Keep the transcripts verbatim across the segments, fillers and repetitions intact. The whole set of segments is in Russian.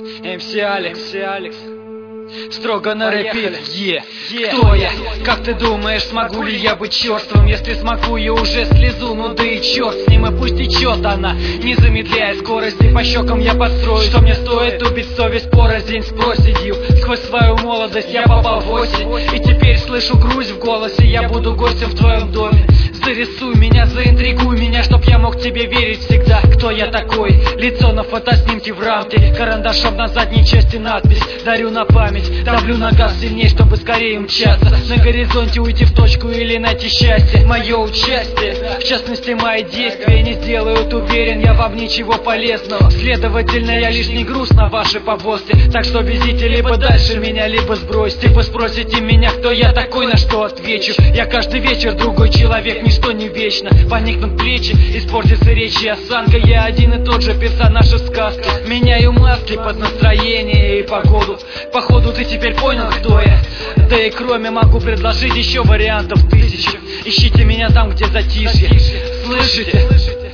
эм си Алекс, эм си Алекс. Строго на рэпе. Е, кто я? Как ты думаешь, смогу ли я быть черствым? Если смогу, я уже слезу, ну да и черт с ним, и пусть течет она, не замедляя скорости. По щекам я построю, что мне стоит убить совесть порознь с проседью. Сквозь свою молодость я попал в осень, и теперь слышу грусть в голосе. Я буду гостем в твоем доме. Зарисуй меня, заинтригуй меня, чтоб я мог тебе верить всегда. Кто я такой? Лицо на фотоснимке в рамке, карандашом на задней части надпись. Дарю на память, давлю на газ сильней, чтобы скорее мчаться. На горизонте уйти в точку или найти счастье. Мое участие, в частности мои действия, не сделают, уверен я, вам ничего полезного. Следовательно, я лишний груз на вашей повозке. Так что везите либо дальше меня, либо сбросьте. Вы спросите меня, кто я такой, на что отвечу: я каждый вечер другой человек, ничто не вечно. Поникнут плечи, испортится речь и осанка. Я один и тот же персонаж из сказки. Меняю маски под настроение и погоду. Походу ты теперь понял, кто я. Да и кроме могу предложить еще вариантов тысячу. Ищите меня там, где затишье. Слышите?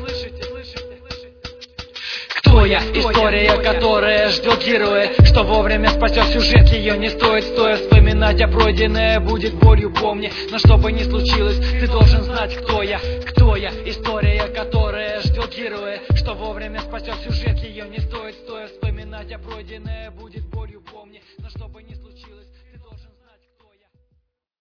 Кто я? История, которая ждет героя, что вовремя спасет сюжет. Ее не стоит стоя вспоминать, а пройденное будет болью, помни. Но что бы ни случилось, ты должен знать, кто я. Кто я? История, которая ждет героя, что вовремя спасет сюжет. Ее не стоит стоя вспоминать, а пройденное будет болью, помни. Но что бы ни